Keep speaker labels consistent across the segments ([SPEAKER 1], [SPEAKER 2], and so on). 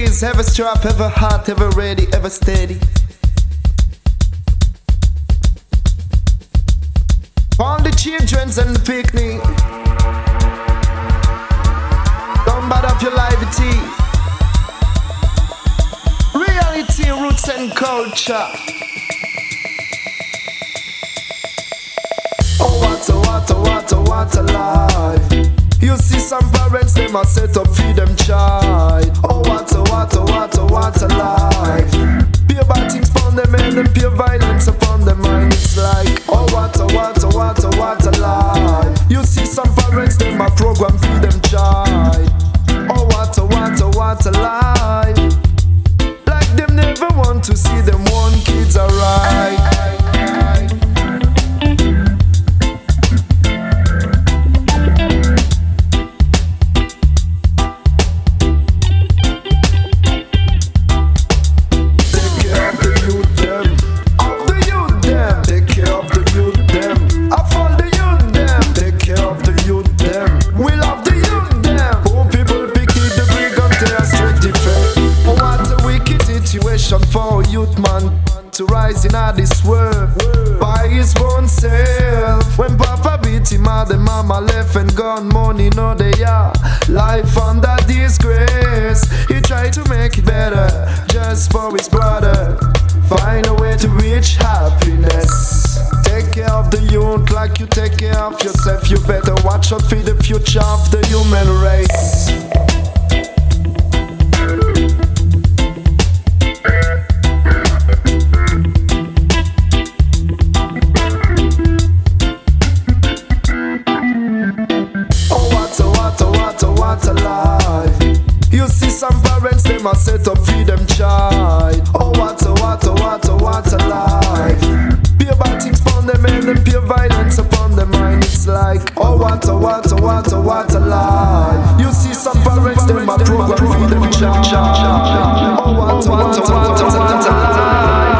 [SPEAKER 1] is ever sharp, ever hot, ever ready, ever steady. All the children's and the picnic. Don't bad up your livety. Reality, roots and culture. Oh, what a life. You see some parents, they must set up feed them child. Oh, what a life. Pure bad things upon them and then pure violence upon them mind. It's like, oh, what a life. You see some parents, they must program feed them child. Oh, what a life. Like them never want to see them one kids alright. For youth man to rise in this world by his own self. When Papa beat him out, the mama left and gone. Money no they are, life under disgrace. He tried to make it better just for his brother. Find a way to reach happiness. Take care of the youth like you take care of yourself. You better watch out for the future of the human race. What a life. You see some parents, they must set up feed them child. Oh, what a life. Pure bad things upon them and then pure violence upon them mind. It's like, oh, what a life. You see some parents, they must program feed them child. Oh, what a life.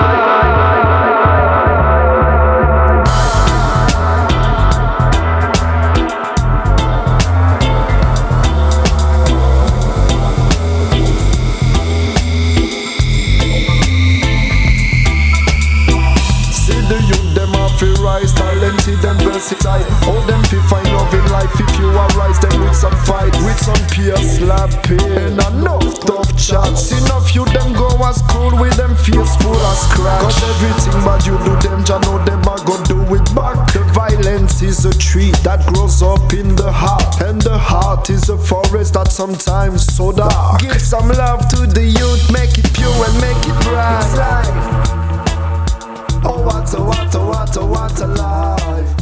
[SPEAKER 1] Rise, talented and versatile. All them fi find love in life. If you arise them with some fight, with some peer slapping and enough tough chats. Enough you them go to school with them face full of scratch. Cause everything bad you do them, ya know them a go do it back. The violence is a tree that grows up in the heart, and the heart is a forest that sometimes so dark. Give some love to the youth, make it pure and make it bright. Oh, what a life.